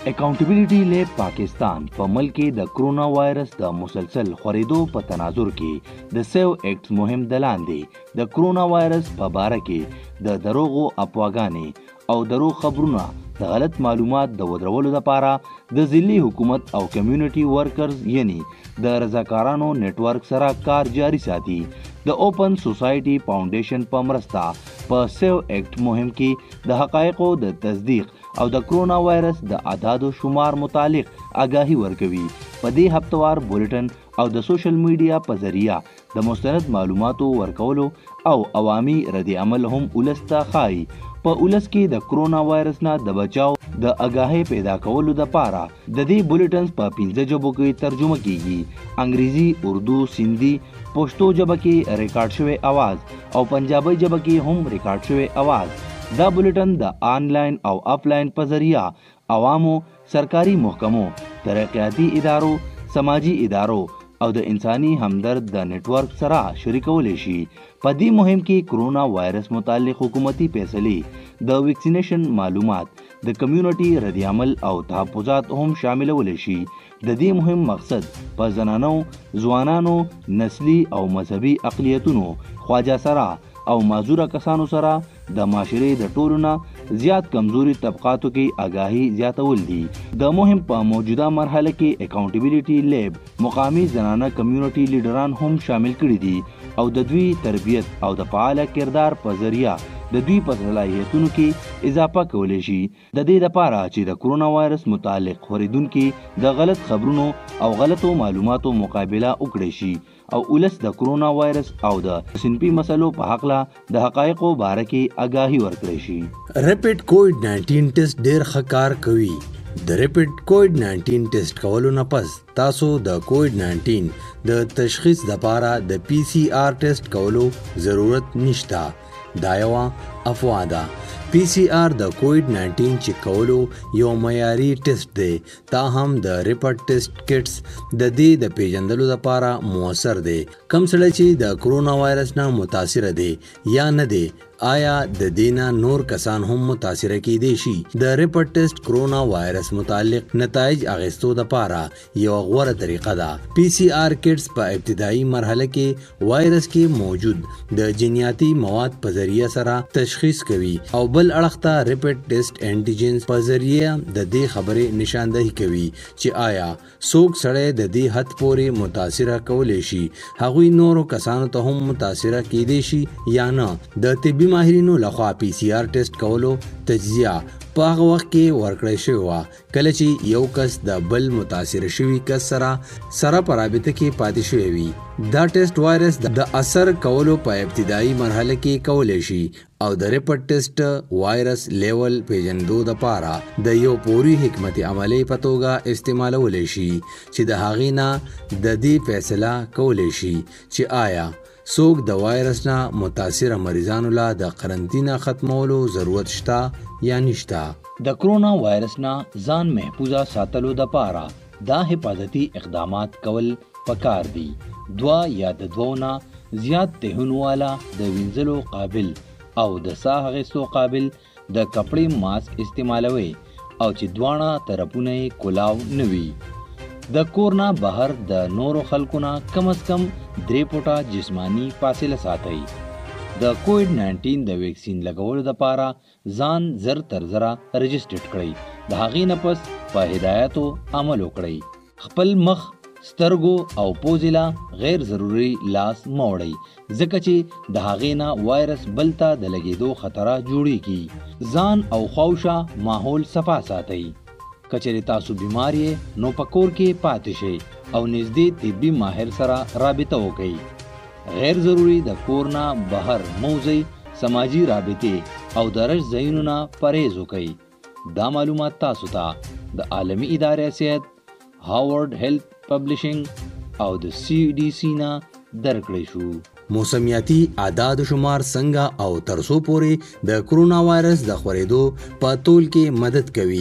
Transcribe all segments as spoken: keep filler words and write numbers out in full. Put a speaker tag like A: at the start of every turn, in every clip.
A: اکاؤنټیبلټي لیب پاکستان په ملک کې د کرونا وایرس د مسلسل خورېدو په تناظر کې د سیو ایکټ مهم د لاندې د کرونا وایرس په باره کې د دروغو افواګانې او دروغ خبرونه د غلط معلومات د ودرولو لپاره د ځلي حکومت او کمیونټي ورکرز یعنی د رضاکارانو نیټورک سره کار جاري ساتي. د اوپن سوسایټي فاونډیشن په مرسته په سیو ایکټ مهم کې د حقایقو د تصدیق او د کرونا وایرس د اعداد و شمار متعلق آگاهی ورکوي. په دې هفتوار بولټن او د سوشل میډیا په ذریعہ د مستند معلوماتو ورکولو او عوامي رد عمل هم ولس ته ښایي. په ولس کې د کرونا وایرس نه د بچاو د آگاهی پیدا کولو لپاره د دې بولټنز په پنځه ژبو کې ترجمه کیږي: انګریزي، اردو، سندي، پښتو ژبه کې ریکارډ شوی आवाज او پنجابي ژبه کې هم ریکارډ شوی आवाज. دا بولټن د آنلاین او آفلاین په ذریعہ عوامو، سرکاري محکمو، ترقیاتي ادارو، سماجی ادارو او د انساني همدرد د نیټورک سره شریکولی شي. په دې مهم کې کرونا وایرس متعلق حکومتي فیصلې، د ویکسینیشن معلومات، د کمیونټي رد عمل او تحفظات هم شاملولی شي. د دې مهم مقصد په زنانو، ځوانانو، نسلي او مذهبي اقلیتونو، خواجه سره او معذوره کسانو سره د معاشرې د ټولو نه زیات کمزوري طبقاتو کې آگاهي زیاتول دي. د مهم په موجوده مرحله کې اکاؤنټیبلټي لیب مقامی زنانه کمیونټي لیډران هم شامل کړي دي او د دوی تربیت او د فعال کردار په ذریعہ د دوی په صلاحیتونو کې اضافه کولی شي. د دې لپاره چې د کرونا وایرس متعلق خورېدونکي د غلط خبرونو او غلطو معلوماتو مقابله وکړي شي او ولس د کرونا وایرس او د صنفي مسلو په حقله د حقایقو باره کې آگاهي ورکړي شي.
B: ریپټ کووډ ناینټین ټیسټ ډیر ښه کار کوي. د ریپټ کووډ ناینټین ټیسټ کولو نه پس تاسو د کووډ ناینټین د تشخیص لپاره د پی سی آر ټیسټ کولو ضرورت نشته. دا یوه افوا ده. پی سی آر د کووډ ناینټین چیک کولو یو معیاري ټیسټ دی. تاهم د ریپټ ټیسټ کټس د دې د پیژندلو لپاره موثر دی. کم سړی چې د کرونا وایرس نه متاثر دی یا نه دی، آیا د دینا نور کسان هم متاثر کیدی شي؟ د ریپټ ټیسټ کرونا وایرس متعلق نتایج اخیستو لپاره یو غوره طریقه ده. پی سی آر کټس په ابتدایي مرحله کې وایرس کې موجود د جینیاتي مواد په ذریعہ سره تشخیص کوي او بل اړخ ته ریپټ ټیسټ انټیجنز په ذریعہ د دې خبرې نشاندهي کوي چې آیا څوک سړی د دې حد پورې متاثر کولی شي، هغوی نورو کسانو ته هم متاثر کیدی شي یا نه. د طبي ماهرینو لخوا پی سی آر ټیسټ کولو تجزیه په هغه وخت کې ورکړی شوې وه کله چې یو کس د بل متاثر شوي کس سره سره په رابطه کې پاتې شوی وي. دا ټیسټ وایرس د اثر کولو په ابتدایي مرحله کې کولی شي او د ریپټ ټیسټ وایرس لیول پیژندو دپاره د یو پوري حکمت عملي په توګه استعمالولی شي چې د هغې نه د دې فیصله کولی شي چې آیا څوک د وایرس نه متاثره مریضانو لا د قرنطینه ختمولو ضرورت شته یا نشته.
A: د کرونا وایرس نه ځان محفوظه ساتلو دپاره دا حفاظتي اقدامات کول پکار دي. دوا یا د دوو نه زیات تهونو والا د وینځلو قابل او د ساه اخیستو قابل د کپړې ماسک استعمالوي او چې دواړه طرفونه یې کولاو نه وي. د کور نه بهر د نورو خلکو نه کم از کم درې فوټه جسمانی فاصله ساتئ. د کووډ ناینټین د ویکسین لګولو لپاره ځان زر تر زره رجسټرډ کړئ. د هغې نه پس په هدایاتو عمل وکړئ. خپل مخ، سترګو او پوزې له غیر ضروري لاس مه وړئ ځکه چې د هغې نه وایرس بل ته د لګېدو خطره جوړیږي. ځان او خواوشا ماحول صفا ساتئ. کچری تاسو بیمار یې نو په کور کې پاتې شئ او نږدې طبي ماهر سره رابطه وکړئ. غیر ضروري د کور نه بهر موځئ. سماجی رابطې او د رش ځایونو نه پرهیز وکړئ. دا معلومات تاسو ته د عالمي ادارې صحت، هاورډ هیلث پبلشنګ او د سی ډي سی نه درکړی شو.
B: موسمیاتي اعداد و شمار څنګه او ترڅو پورې د کرونا وایرس د خورېدو په طول کې مدد کوي.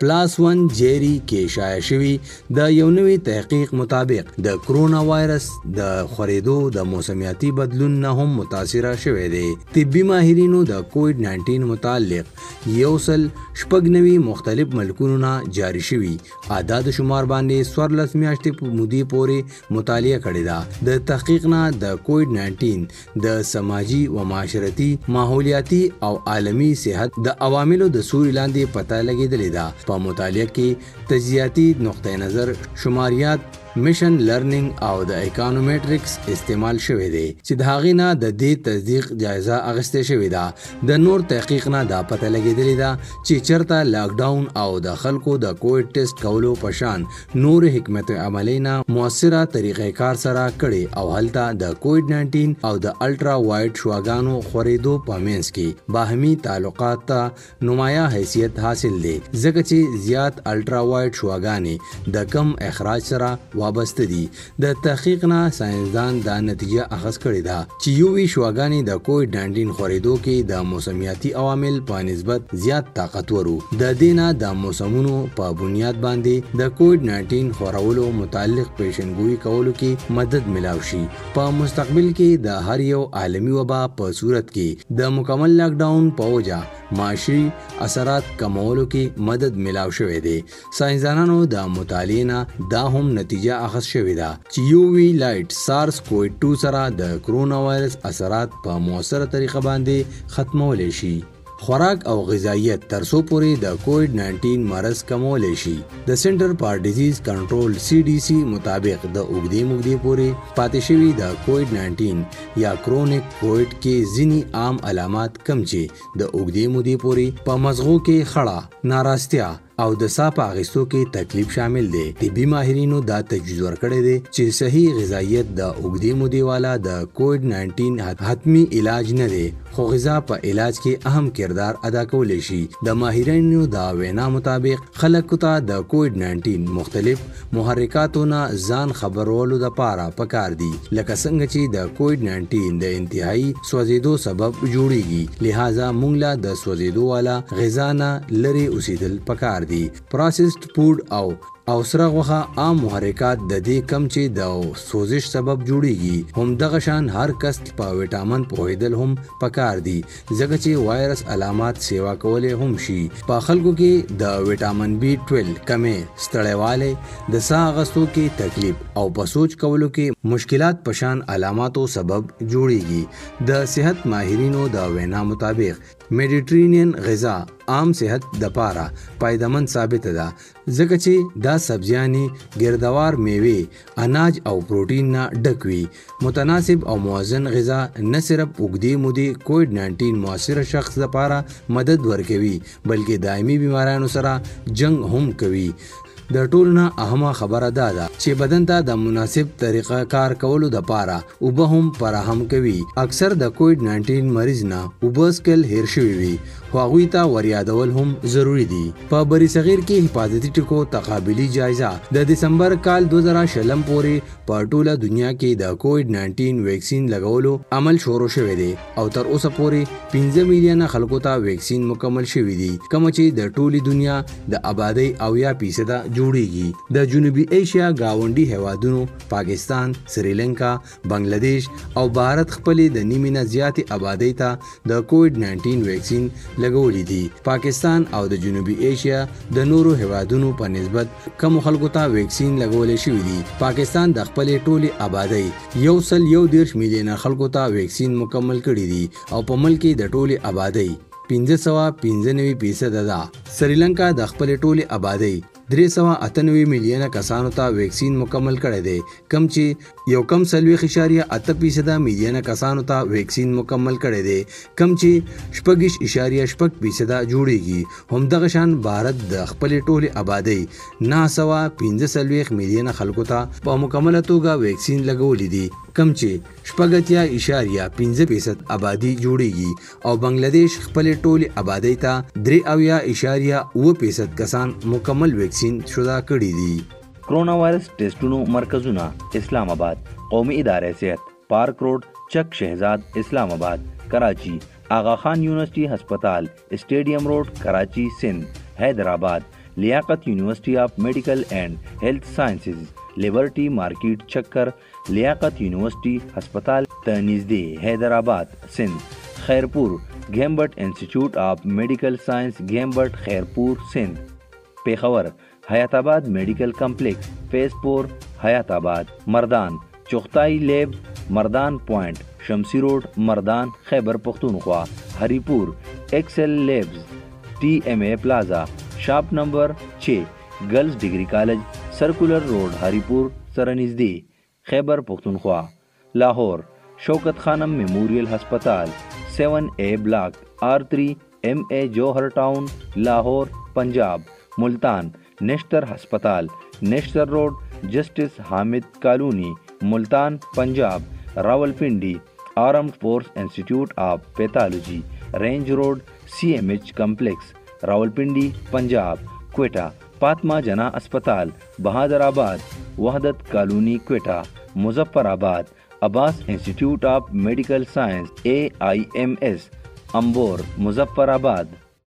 B: پلاس ون جیری کې شایع شوی د یو نوي تحقیق مطابق د کرونا وایرس د خورېدو د موسمیاتي بدلون نه هم متاثره شوی دی. طبي ماهرینو د کووډ ناینټین متعلق یو سل شپږ نوي مختلف ملکونو نه جاری شوي اعداد شمار باندې څوارلس میاشتې مودې پورې مطالعه کړې ده. د تحقیق نه د کووډ ناینټین د سماجي و معاشرتي، ماحولیاتي او عالمي صحت د عواملو د سوري لاندې پته لګېدلې ده. په مطالعه کې تجزیاتي نقطه نظر، شماریات، میشن لرنینګ او د اکانومیټرکس استعمال شوی دی چې د هغې نه د دې تصدیق جایزه اخیستې شوې ده. د نور تحقیق نه دا پته لګېدلې ده چې چېرته لاکډاون او د خلکو د کووډ ټیسټ کولو په شان نور حکمت عملۍ نه مؤثره طریقې کار سره کړي او هلته د کووډ ناینټین او د الټرا وایډ شواګانو خورېدو په منځ کې باهمي تعلقات ته نمایه حیثیت حاصل دی، ځکه چې زیات الټرا وایډ شواګانې د کم اخراج سره وابسته دي. د تحقیق نه ساينسدان دا نتیجه اخذ کړې ده چې یووي شواګانې د کووډ ناینټین خورېدو کې د موسمیاتي عوامل په نسبت زیات طاقتور وو. د دې نه د موسمونو په بنیاد باندې د کووډ ناینټین خورولو متعلق پیشنګویي کولو کې مدد ملاو شي. په مستقبل کې د هر یو عالمي وبا په صورت کې د مکمل لاکډاون په وجه معاشي اثرات کمولو کې مدد ملاو شوی دی. ساينسدانانو د مطالعې نه دا هم نتیجه اخذ شوی ده چې یو وی لایټ سارس کووډ ټو سره د کرونا وایرس اثرات په مؤثره طریقه باندې ختمولی شي. خوراک او غذایت تر څو پورې د کووډ ناینټین مرض کمولی شي. د سنټر فار ډیزیز کنټرول سی ډي سی مطابق د اوږدې مودې پورې پاتې شوي د کووډ ناینټین یا کرونیک کووډ کې ځینې عام علامات کم چې د اوږدې مودې پورې په مزغو کې خړه، ناراستیا او د ساه په اخیستو کې تکلیف شامل دی. طبي ماهرینو دا تجویز ورکړی دی چې صحیح غذایت د اوږدې مودې والا د کووډ ناینټین حتمی علاج نه دی، خو غذا په علاج کې اهم کردار ادا کولی شي. د ماهرینو دا وینا مطابق خلکو ته د کووډ ناینټین مختلف محرکاتو نه ځان خبرولو دپاره پکار دي، لکه څنګه چې د کووډ ناینټین د انتهایی سوځېدو سبب جوړیږي. لہذا موږ له د سوځېدو والا غذا نه لرې اوسېدل پکار دي. پروسسډ فوډ او او سره غوښه عام محرکات د دې کم چې د سوزش سبب جوړیږي. هم دغه شان هر کس په وټامین پوهیدل هم پکار دي، ځکه چې وایرس علامات سیوا کولی هم شي. په خلکو کې د وټامین بی ټویلو کمې، ستړیوالی، د ساه اخیستو کې تکلیف او په سوچ کولو کې مشکلات په شان علاماتو سبب جوړیږي. د صحت ماهرینو د وینا مطابق میډیټرینین غذا عام صحت دپاره پایدمن ثابت ده، ځکه چې دا سبزیانې، ګردوار میوې، اناج او پروټین نه ډک وي. متناسب او موازن غذا نه صرف اوږدې مودې کووډ ناینټین مؤثر شخص دپاره مدد ورکوي، بلکې دایمي بیماریانو سره جنگ هم کوي. د ټولو نه اهمه خبره دا ده چې بدن ته د مناسب طریقه کار کولو دپاره اوبه هم فراهم کوي. اکثر د کووډ ناینټین مریض نه اوبه څښل هیر شوي وي، خو هغوی ته وریادول هم ضروري دي. په بری صغیر کې حفاظتي ټکو تقابلي جایزه د دسمبر کال دو زره شلم پورې په ټوله دنیا کې د کووډ ناینټین ویکسین لګولو عمل شروع شوی دی او تر اوسه پورې پنځه میلیونه خلکو ته ویکسین مکمل شوي دي، کومه چې د ټولې دنیا د آبادۍ اویا فیصده جوړیږي. د جنوبي ایشیا گاونډي هیوادونو پاکستان، سریلنکا، بنگلادیش او بھارت خپلې د نیمې نه زیاتې آبادۍ ته د کووډ ناینټین ویکسین لګولې دي. پاکستان او د جنوبي ایشیا د نورو هیوادونو په نسبت کم خلکو ته ویکسین لګولې شوي دي. پاکستان د خپلې ټولې آبادۍ یو سل یو دېرش میلیونه خلکو ته ویکسین مکمل کړي دي او په ملک کې د ټولې آبادۍ پنځه سوه پنځه نوي فیصده ده. سریلنکا د خپلې ټولې آبادۍ درې سوه اته نوي میلیونه کسانو ته ویکسین مکمل کړی دی، کم چې یو کم څلوېښت اشاریه اته فیصده میلیونه کسانو ته ویکسین مکمل کړی دی، کم چې شپږ اشاریه شپږ فیصده جوړیږي. همدغه شان بھارت د خپلې ټولې آبادۍ نهه سوه پنځه څلوېښت میلیونه خلکو ته په مکمله توګه ویکسین لګولی دي، کم چې شپږ اتیا اشاریه پنځه فیصد آبادي جوړیږي او بنگلادیش خپلې ټولې آبادۍ ته درې اویا اشاریه اوه فیصد کسان مکمل ویکسین شده کړي دي.
A: کرونا وایرس ټیسټونو مرکزونه اسلام آباد، قومي ادارې صحت، پارک روډ، چک شهزاد، اسلام آباد، کراچی، آغا خان یونیورسٹی ہسپتال، اسٹیڈیم روڈ، کراچی، سندھ، حیدرآباد، Liaquat University of Medical and Health Sciences, Liberty market चक्कर, लियाकत यूनिवर्सिटी अस्पताल तनिज़दे Hyderabad Sindh, Khairpur Gambat Institute of Medical Science Gambat Khairpur Sindh, Peshawar Hayatabad medical complex फेजपुर Hayatabad, Mardan Chughtai lab Mardan point Shamsi road Mardan Khyber Pakhtunkhwa, Haripur excel labs T M A plaza shop number छः, girls degree college circular road Haripur सरनिज़दे Khyber Pakhtunkhwa, Lahore Shaukat Khanum memorial अस्पताल सेवन ए block R three M A Johar town Lahore Punjab, Multan Nishtar अस्पताल Nishtar road justice Hamid colony Multan Punjab, Rawalpindi Armed Force Institute of Pathology range road C M H complex Rawalpindi Punjab, Quetta Fatima Jinnah अस्पताल Bahadurabad Wahdat colony Quetta, Muzaffarabad Abbas Institute of Medical Science A I M S Ambor मुजफ्फराबाद।